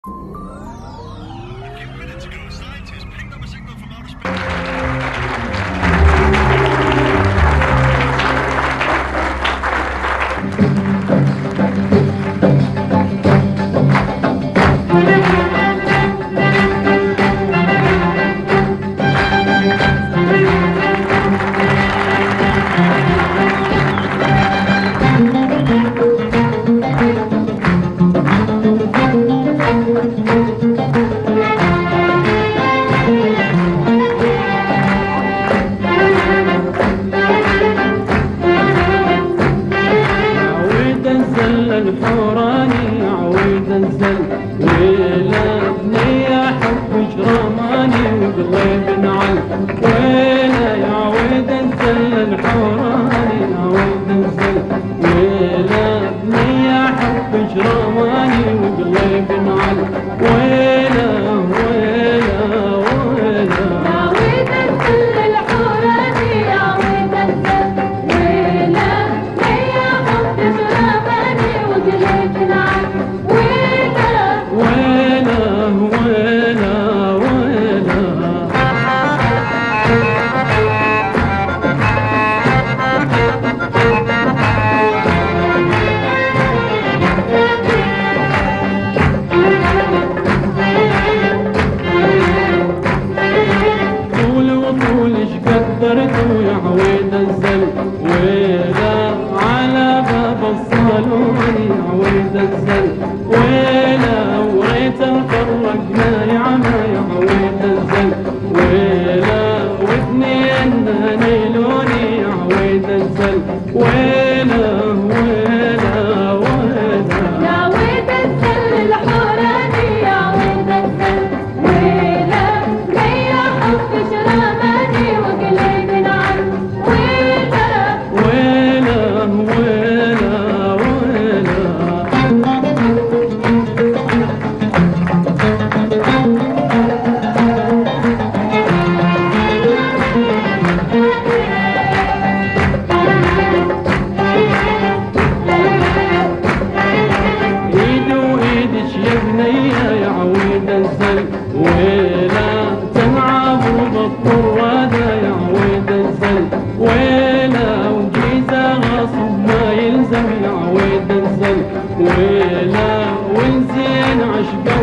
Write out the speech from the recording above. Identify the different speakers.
Speaker 1: الحوراني عود انزل ويلا ابني يا حبك رماني وقلبي نعل ويلا يا عود انزل الحوراني عود انزل ويلا ابني يا حبك رماني وقلبي نعل ويلا ويلا ويلا قدرته يا عويد الزل ويلا على باب الصالون يا عويد الزل ويلا وريت نفرق ما يعمى يا عويد الزل ويلا واثنين نيلوني يا عويد الزل ويلا ويلا ويلا
Speaker 2: يا عويد الزل الحوراني يا عويد الزل ويلا ليا حب شرماني وقلبي نعم ويلا
Speaker 1: ويلا ويلا ويلا ايدي وايدك يا بنية يا عويد الزل ويلا تنعبوا بالطرادة يا عويد الزل ويلا وجيزة غصب ما يلزم يا عويد الزل ويلا والزين عشقه